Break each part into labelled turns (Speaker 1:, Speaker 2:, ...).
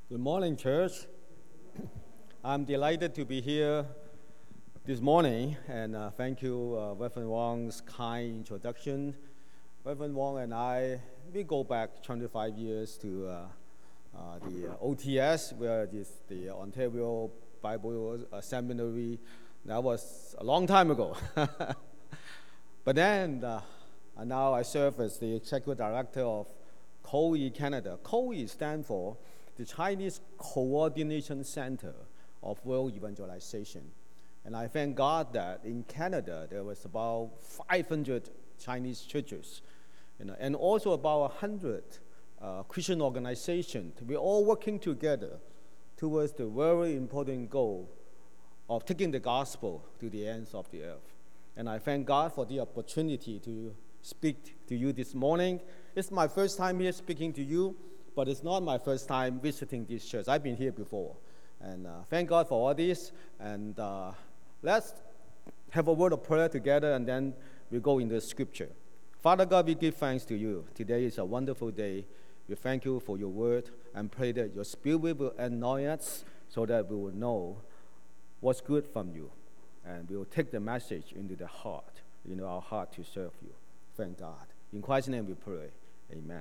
Speaker 1: Good morning, church. I'm delighted to be here this morning, and thank you, Reverend Wong's kind introduction. Reverend Wong and I, we go back 25 years to the OTS, where it is the Ontario Bible Seminary. That was a long time ago. But then, now I serve as the Executive Director of COE Canada. COE stands for the Chinese Coordination Center of World Evangelization. And I thank God that in Canada there was about 500 Chinese churches, and also about 100 Christian organizations. We're all working together towards the very important goal of taking the gospel to the ends of the earth. And I thank God for the opportunity to speak to you this morning. It's my first time here speaking to you, but it's not my first time visiting this church. I've been here before. And thank God for all this. And let's have a word of prayer together, and then we go into Scripture. Father God, we give thanks to you. Today is a wonderful day. We thank you for your word and pray that your Spirit will anoint us so that we will know what's good from you. And we will take the message into the heart, our heart to serve you. Thank God. In Christ's name we pray. Amen.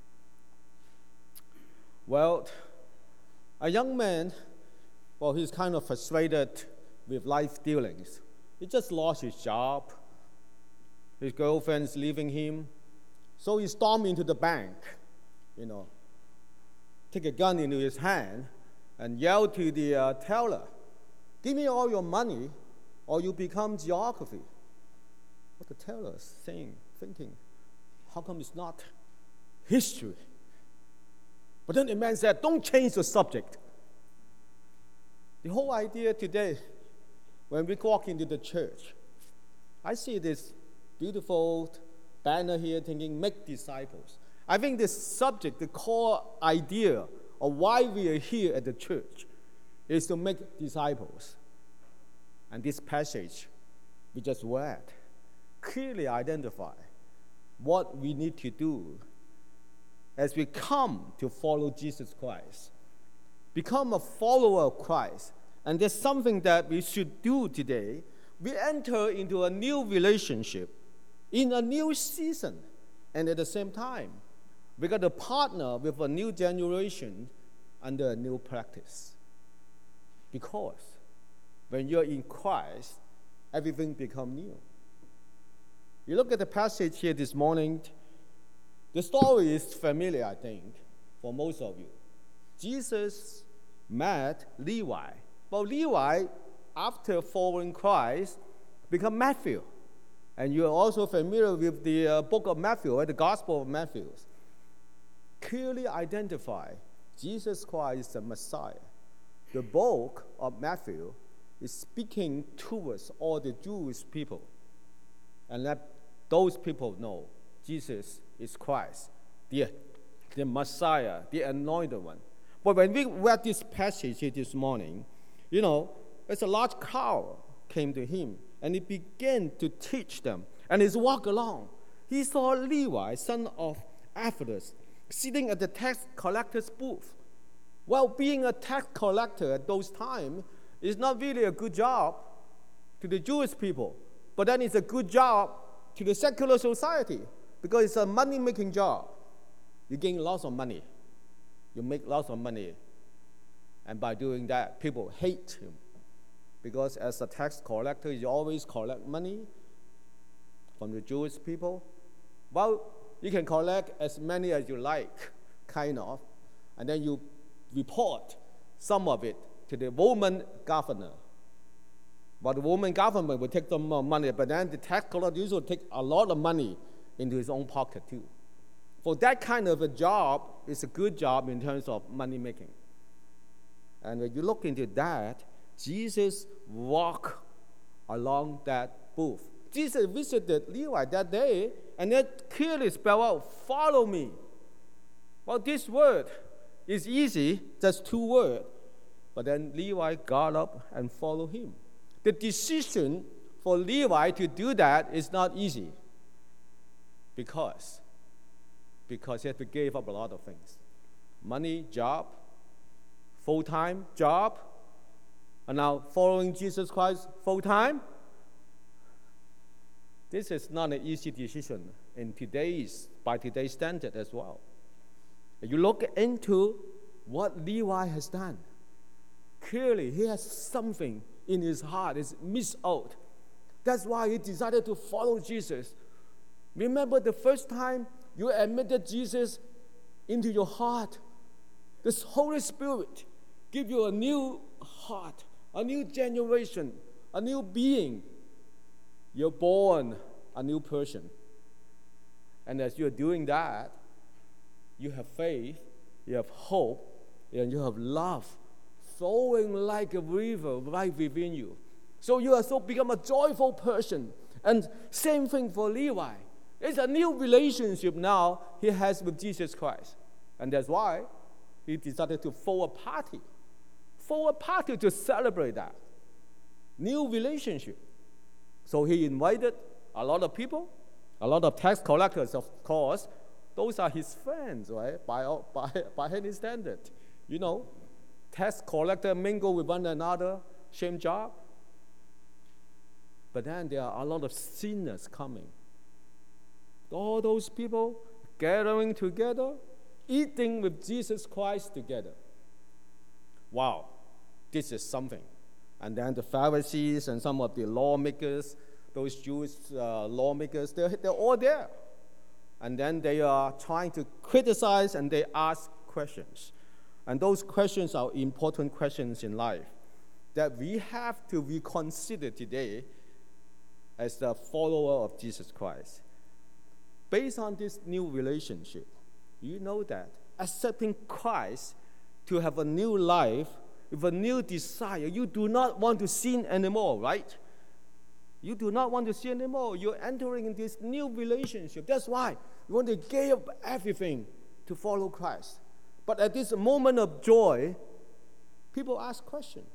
Speaker 1: Well, a young man, he's kind of frustrated with life dealings. He just lost his job. His girlfriend's leaving him. So he stormed into the bank, take a gun into his hand and yelled to the teller, "Give me all your money or you become geography." What the teller is saying, thinking, how come it's not history? But then the man said, "Don't change the subject." The whole idea today, when we walk into the church, I see this beautiful banner here thinking, "Make disciples." I think this subject, the core idea of why we are here at the church, is to make disciples. And this passage we just read clearly identify what we need to do as we come to follow Jesus Christ. Become a follower of Christ. And there's something that we should do today. We enter into a new relationship in a new season. And at the same time, we got to partner with a new generation under a new practice. Because when you're in Christ, everything becomes new. You look at the passage here this morning, the story is familiar, I think, for most of you. Jesus met Levi. Well, Levi, after following Christ, became Matthew. And you're also familiar with the book of Matthew, the Gospel of Matthew. Clearly identify Jesus Christ the Messiah. The book of Matthew is speaking towards all the Jewish people. And let those people know Jesus is Christ, the Messiah, the anointed one. But when we read this passage here this morning, there's a large crowd came to him, and he began to teach them. And as he walked along, he saw Levi, son of Alphaeus, sitting at the tax collector's booth. Well, being a tax collector at those times is not really a good job to the Jewish people, but then it's a good job to the secular society because it's a money-making job. You gain lots of money. You make lots of money. And by doing that, people hate him. Because as a tax collector, you always collect money from the Jewish people. Well, you can collect as many as you like, kind of, and then you report some of it to the Roman governor. But the Roman government will take some more money, but then the tax collector usually take a lot of money into his own pocket too. For that kind of a job, it's a good job in terms of money making. And when you look into that, Jesus walked along that booth. Jesus visited Levi that day, and it clearly spelled out, "Follow me." Well, this word is easy, just 2 words. But then Levi got up and followed him. The decision for Levi to do that is not easy because he had to give up a lot of things. Money, job, full-time job, and now following Jesus Christ full-time. This is not an easy decision by today's standard as well. You look into what Levi has done. Clearly, he has something in his heart is missed out. That's why he decided to follow Jesus. Remember the first time you admitted Jesus into your heart, this Holy Spirit give you a new heart, a new generation, a new being. You're born a new person. And as you're doing that, you have faith, you have hope, and you have love flowing like a river right within you. So you also become a joyful person. And same thing for Levi. It's a new relationship now he has with Jesus Christ. And that's why he decided to throw a party to celebrate that new relationship. So he invited a lot of people, a lot of tax collectors, of course. Those are his friends, right? By any standard. You know, tax collector mingle with one another, same job. But then there are a lot of sinners coming. All those people gathering together, eating with Jesus Christ together. Wow, this is something. And then the Pharisees and some of the lawmakers, those Jewish lawmakers, they're all there. And then they are trying to criticize and they ask questions. And those questions are important questions in life that we have to reconsider today as the follower of Jesus Christ. Based on this new relationship, you know that accepting Christ to have a new life with a new desire, you do not want to sin anymore, right? You do not want to sin anymore. You're entering in this new relationship. That's why you want to give up everything to follow Christ. But at this moment of joy, people ask questions.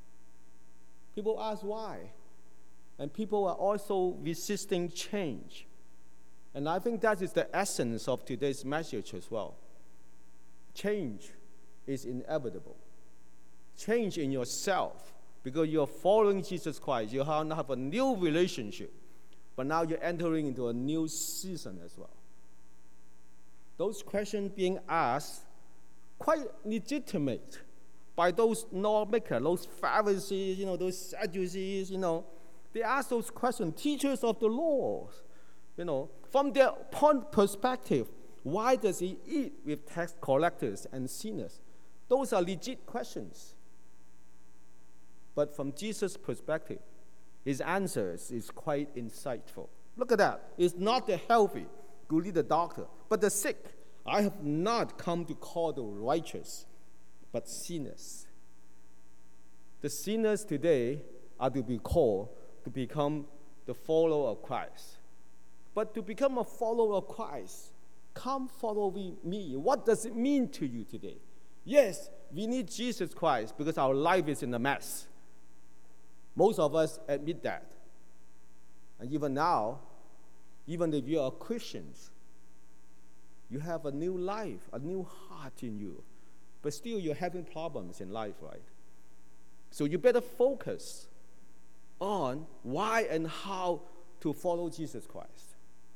Speaker 1: People ask why. And people are also resisting change. And I think that is the essence of today's message as well. Change is inevitable. Change in yourself, because you're following Jesus Christ. You have a new relationship, but now you're entering into a new season as well. Those questions being asked, quite legitimate by those lawmakers, those Pharisees, those Sadducees, They ask those questions, teachers of the law, from their perspective, why does he eat with tax collectors and sinners? Those are legit questions. But from Jesus' perspective, his answers is quite insightful. Look at that. It's not the healthy who need a doctor, but the sick. I have not come to call the righteous, but sinners. The sinners today are to be called to become the follower of Christ. But to become a follower of Christ, come follow me. What does it mean to you today? Yes, we need Jesus Christ because our life is in a mess. Most of us admit that. And even now, even if you are Christians, you have a new life, a new heart in you. But still you're having problems in life, right? So you better focus on why and how to follow Jesus Christ.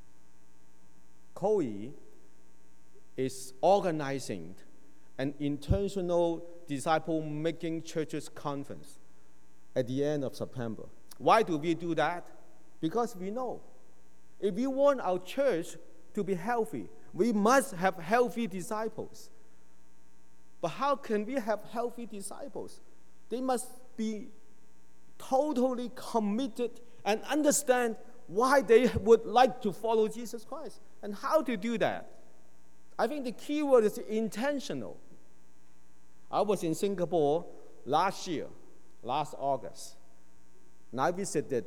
Speaker 1: COE is organizing an intentional disciple-making churches conference at the end of September. Why do we do that? Because we know if we want our church to be healthy, we must have healthy disciples. But how can we have healthy disciples? They must be totally committed and understand why they would like to follow Jesus Christ and how to do that. I think the key word is intentional. I was in Singapore last August, and I visited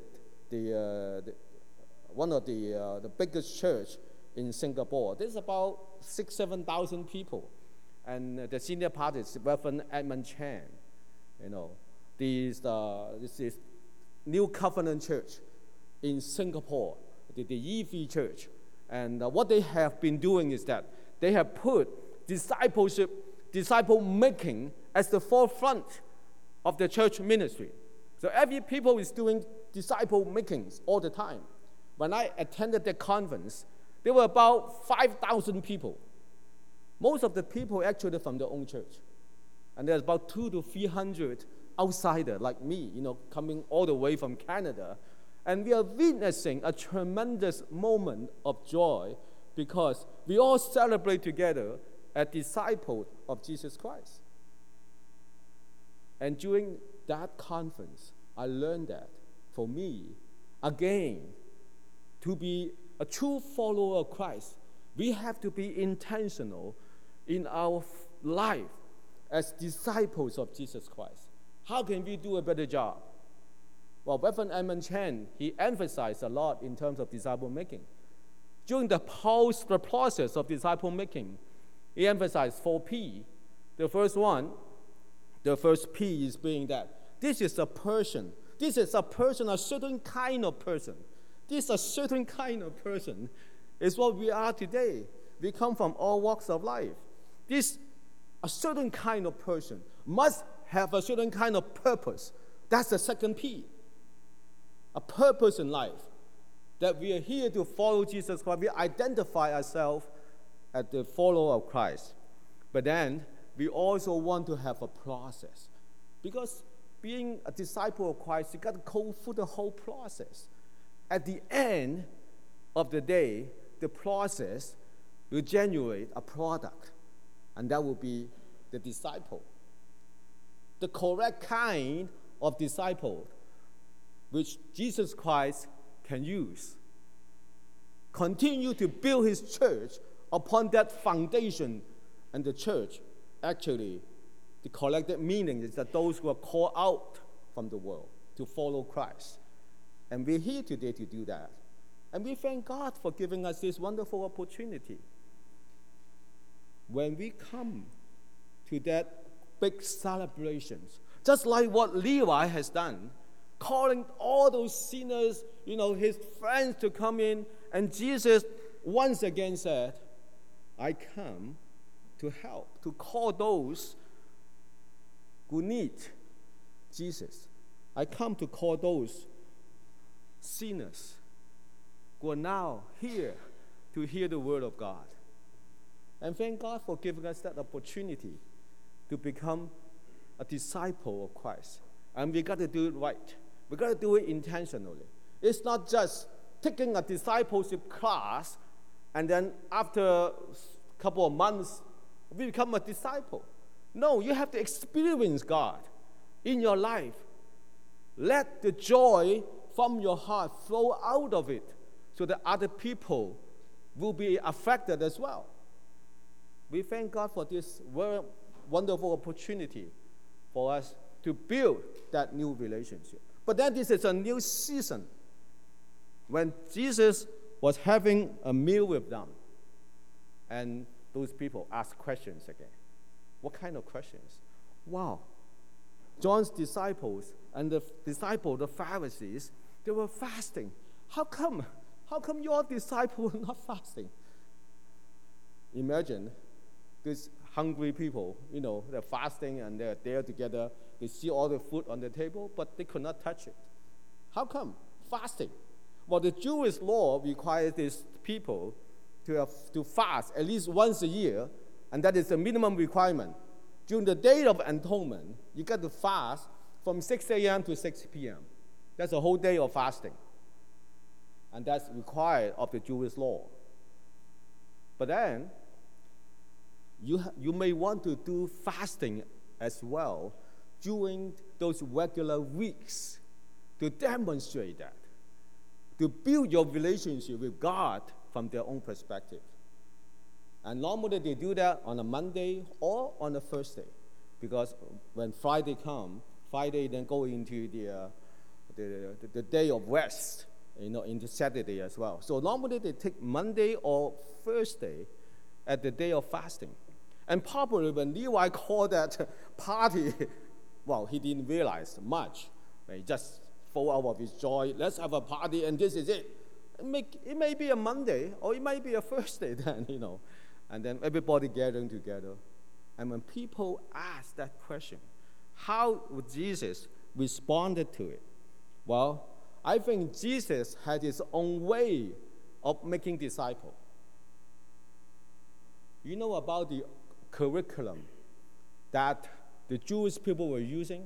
Speaker 1: one of the biggest church in Singapore. There's about 6,000-7,000 people, and the senior pastor is Reverend Edmund Chan. This is New Covenant Church in Singapore, the EV Church, and what they have been doing is that they have put disciple making as the forefront of the church ministry. So every people is doing disciple makings all the time. When I attended the conference, there were about 5,000 people. Most of the people actually from their own church. And there's about 200 to 300 outsiders like me, coming all the way from Canada. And we are witnessing a tremendous moment of joy because we all celebrate together as disciples of Jesus Christ. And during that conference, I learned that for me, again, to be a true follower of Christ, we have to be intentional in our life as disciples of Jesus Christ. How can we do a better job? Well, Reverend Edmund Chen, he emphasized a lot in terms of disciple making. During the process of disciple making, he emphasized 4 P. The first P is being that this is a person. This is a person, a certain kind of person. This a certain kind of person is what we are today. We come from all walks of life. This a certain kind of person must have a certain kind of purpose. That's the second P. A purpose in life. That we are here to follow Jesus Christ. We identify ourselves as the follower of Christ. But then we also want to have a process. Because being a disciple of Christ, you got to go through the whole process. At the end of the day, the process will generate a product. And that will be the disciple. The correct kind of disciple which Jesus Christ can use. Continue to build his church upon that foundation. And the church, actually, the collective meaning is that those who are called out from the world to follow Christ. And we're here today to do that. And we thank God for giving us this wonderful opportunity. When we come to that big celebrations, just like what Levi has done, calling all those sinners, his friends to come in, and Jesus once again said, I come to help, to call those who need Jesus. I come to call those sinners who are now here to hear the word of God. And thank God for giving us that opportunity to become a disciple of Christ. And we got to do it right. We got to do it intentionally. It's not just taking a discipleship class and then after a couple of months, we become a disciple. No, you have to experience God in your life. Let the joy from your heart flow out of it so that other people will be affected as well. We thank God for this very wonderful opportunity for us to build that new relationship. But then this is a new season. When Jesus was having a meal with them, and those people asked questions again. What kind of questions? Wow. John's disciples and the Pharisees, they were fasting. How come your disciples are not fasting? Imagine these hungry people, they're fasting and they're there together. They see all the food on the table, but they could not touch it. How come? Fasting. Well, the Jewish law requires these people to fast at least once a year, and that is the minimum requirement. During the Day of Atonement, you got to fast from 6 a.m. to 6 p.m. That's a whole day of fasting. And that's required of the Jewish law. But then, you may want to do fasting as well during those regular weeks to demonstrate that, to build your relationship with God from their own perspective. And normally they do that on a Monday or on a Thursday, because when Friday comes, Friday then go into the day of rest, into Saturday as well. So normally they take Monday or Thursday at the day of fasting. And probably when Levi called that party, well, he didn't realize much. He just fall out of his joy. Let's have a party, and this is it. It may be a Monday, or it might be a Thursday then, And then everybody gathering together. And when people ask that question, how would Jesus responded to it? Well, I think Jesus had his own way of making disciples. You know about the curriculum that the Jewish people were using?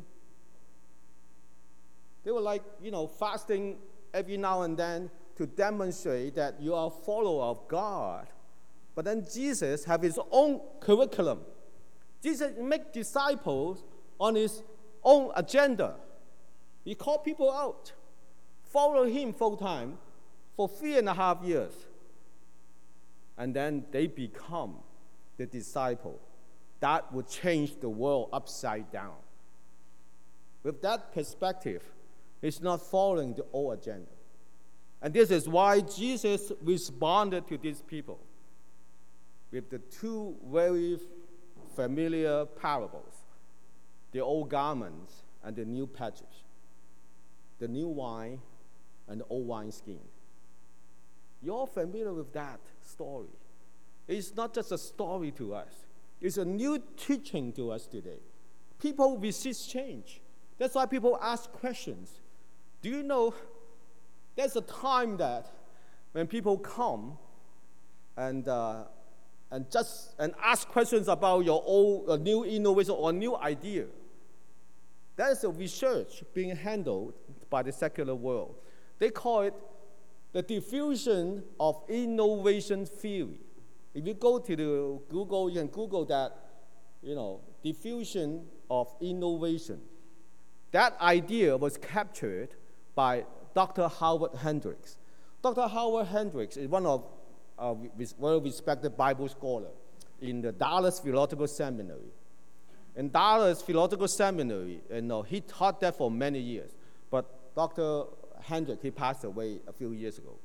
Speaker 1: They were like, fasting every now and then to demonstrate that you are a follower of God. But then Jesus have his own curriculum. Jesus make disciples on his own agenda. He called people out, follow him full time for 3.5 years. And then they become the disciple that would change the world upside down. With that perspective, it's not following the old agenda. And this is why Jesus responded to these people with the two very familiar parables, the old garments and the new patches, the new wine and the old wineskin. You're familiar with that story. It's not just a story to us. It's a new teaching to us today. People resist change. That's why people ask questions. Do you know there's a time that when people come and ask questions about your old new innovation or new idea, that is a research being handled by the secular world. They call it the diffusion of innovation theory. If you go to the Google, you can Google that, diffusion of innovation. That idea was captured by Dr. Howard Hendricks. Dr. Howard Hendricks is one of a well-respected Bible scholar in the Dallas Theological Seminary. In Dallas Theological Seminary, he taught that for many years. But Dr. Hendricks, he passed away a few years ago.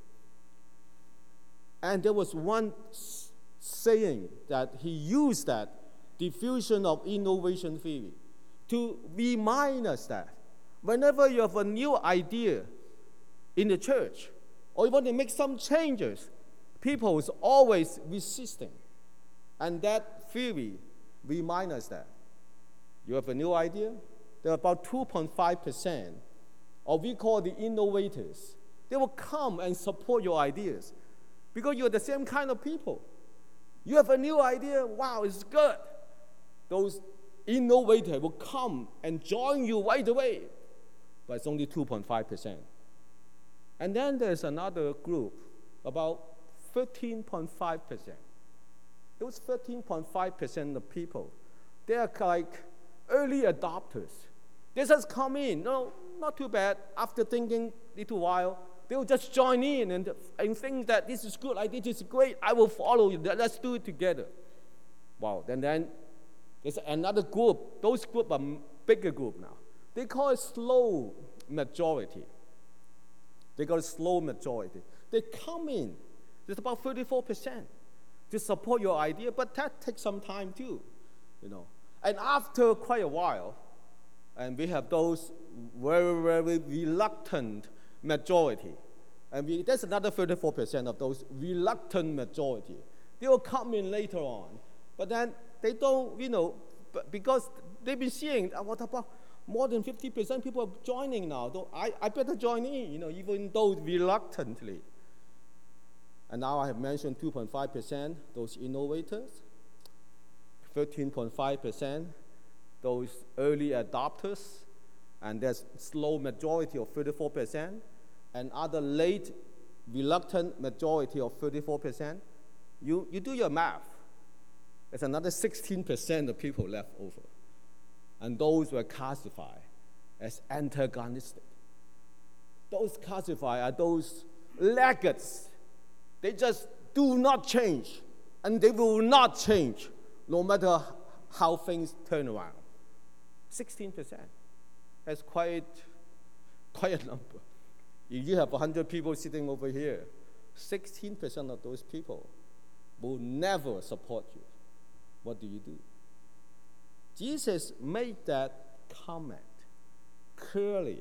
Speaker 1: And there was one saying that he used, that diffusion of innovation theory, to remind us that whenever you have a new idea in the church, or you want to make some changes, people is always resisting. And that theory reminds us that you have a new idea, there are about 2.5%, or we call the innovators. They will come and support your ideas because you're the same kind of people. You have a new idea, wow, it's good. Those innovators will come and join you right away, but it's only 2.5%. And then there's another group, about 13.5%. Those 13.5% of people, they are like early adopters. They just come in, no, not too bad. After thinking a little while, they will just join in and think that this is good, this is great, I will follow you, let's do it together. Wow, then there's another group. Those groups are bigger group now. They call it slow majority. They call it slow majority. They come in, there's about 34% to support your idea, but that takes some time too, And after quite a while, and we have those very, very reluctant majority. And there's another 34% of those reluctant majority. They will come in later on. But then they don't, because they've been seeing, what about more than 50% people are joining now. So I better join in, even though reluctantly. And now I have mentioned 2.5%, those innovators, 13.5%, those early adopters, and there's slow majority of 34%, and other late reluctant majority of 34%. You do your math. There's another 16% of people left over. And those were classified as antagonistic. Those classified are those laggards. They just do not change, and they will not change, no matter how things turn around. 16%. That's quite a number. If you have 100 people sitting over here, 16% of those people will never support you. What do you do? Jesus made that comment clearly.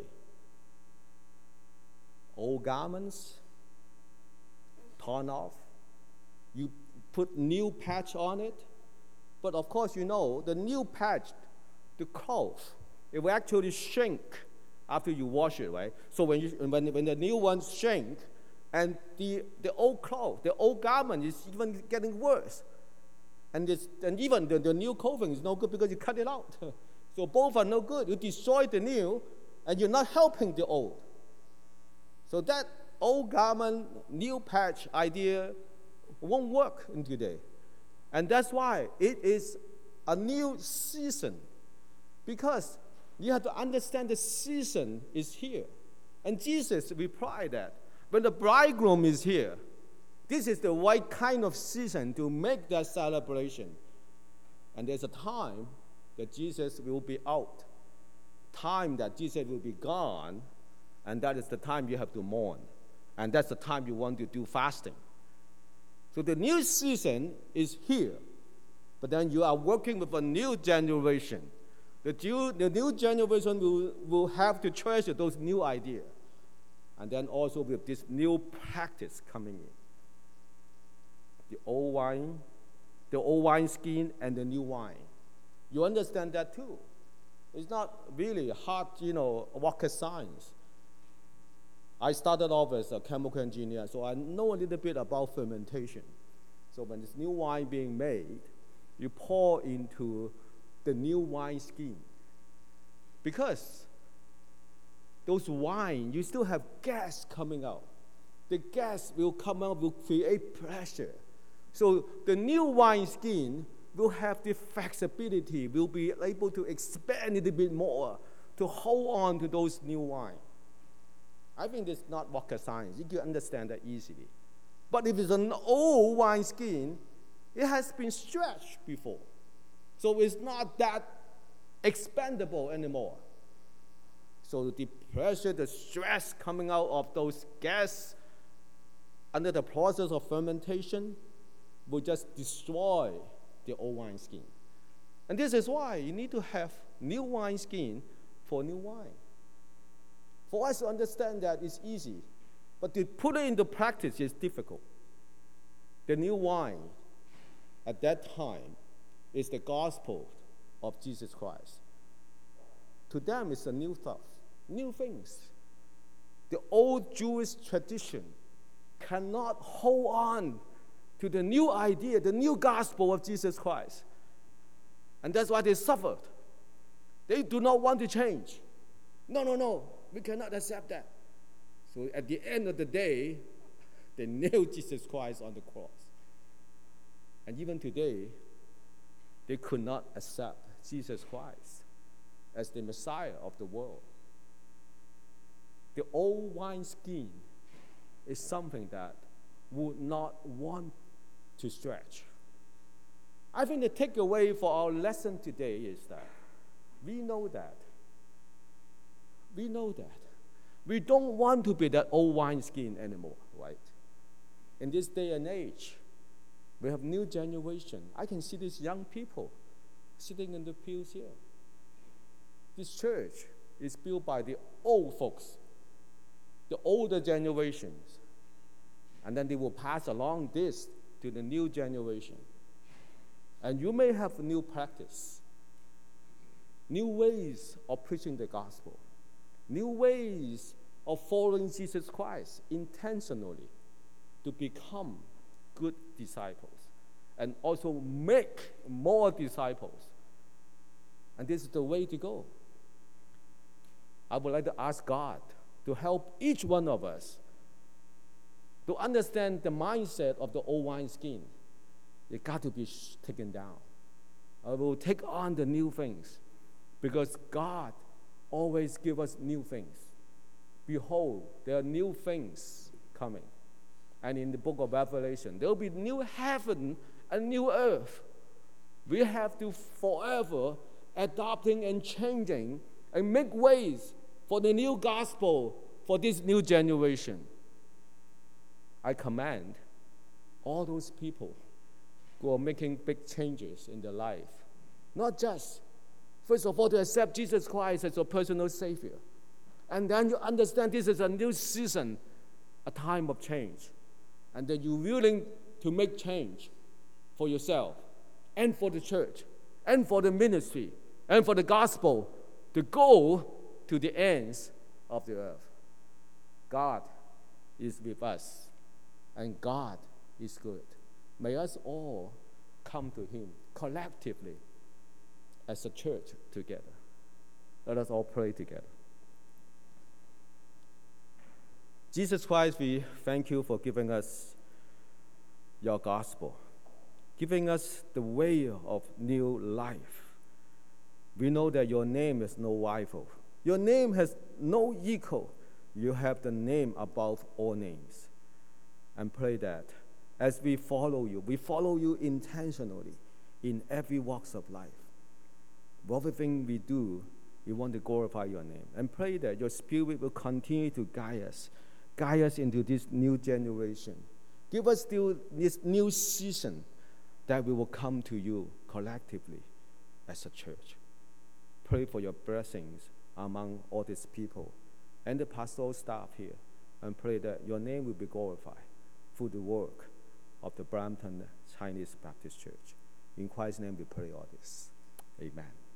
Speaker 1: Old garments, torn off. You put new patch on it. But of course, you know, the new patch, the cloth, it will actually shrink after you wash it, right? So when the new one shrink, and the old cloth, the old garment is even getting worse. And even the new clothing is no good because you cut it out. So both are no good. You destroy the new, and you're not helping the old. So that old garment, new patch idea won't work in today. And that's why it is a new season. Because you have to understand the season is here. And Jesus replied that when the bridegroom is here, this is the right kind of season to make that celebration. And there's a time that Jesus will be out, time that Jesus will be gone, and that is the time you have to mourn. And that's the time you want to do fasting. So the new season is here, but then you are working with a new generation. The new generation will have to treasure those new ideas. And then also with this new practice coming in. The old wine skin and the new wine. You understand that too. It's not really hard, rocket science. I started off as a chemical engineer, so I know a little bit about fermentation. So when this new wine being made, you pour into the new wine skin. Because those wine, you still have gas coming out. The gas will come out, will create pressure. So the new wine skin will have the flexibility, will be able to expand a little bit more to hold on to those new wine. I think it's not rocket science. You can understand that easily. But if it's an old wine skin, it has been stretched before. So it's not that expandable anymore. So the pressure, the stress coming out of those gas under the process of fermentation will just destroy the old wine skin. And this is why you need to have new wine skin for new wine. For us to understand that is easy, but to put it into practice is difficult. The new wine at that time is the gospel of Jesus Christ. To them, it's a new stuff, new things. The old Jewish tradition cannot hold on to the new idea, the new gospel of Jesus Christ. And that's why they suffered. They do not want to change. No, we cannot accept that. So at the end of the day, they nailed Jesus Christ on the cross. And even today, they could not accept Jesus Christ as the Messiah of the world. The old wineskin is something that would not want to stretch. I think the takeaway for our lesson today is that we know that. We don't want to be that old wineskin anymore, right? In this day and age, we have new generation. I can see these young people sitting in the pews here. This church is built by the old folks, the older generations. And then they will pass along this to the new generation. And you may have a new practice, new ways of preaching the gospel, new ways of following Jesus Christ intentionally to become good disciples and also make more disciples. And this is the way to go. I would like to ask God to help each one of us to understand the mindset of the old wineskin. It got to be taken down. I will take on the new things because God always gives us new things. Behold, there are new things coming. And in the book of Revelation, there will be new heaven and new earth. We have to forever adopting and changing and make ways for the new gospel for this new generation. I command all those people who are making big changes in their life, not just, first of all, to accept Jesus Christ as your personal Savior. And then you understand this is a new season, a time of change. And then you're willing to make change for yourself and for the church, and for the ministry, and for the gospel to go to the ends of the earth. God is with us, and God is good. May us all come to Him collectively as a church together. Let us all pray together. Jesus Christ, we thank you for giving us your gospel, giving us the way of new life. We know that your name is no rival. Your name has no equal. You have the name above all names. And pray that as we follow you intentionally in every walks of life. Everything we do, we want to glorify your name. And pray that your Spirit will continue to guide us into this new generation. Give us still this new season that we will come to you collectively as a church. Pray for your blessings among all these people and the pastoral staff here, and pray that your name will be glorified through the work of the Brampton Chinese Baptist Church. In Christ's name we pray all this. Amen.